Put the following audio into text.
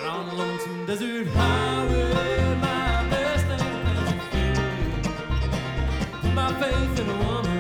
on a lonesome desert highway, my best thing is a feeling. Put my faith in a woman.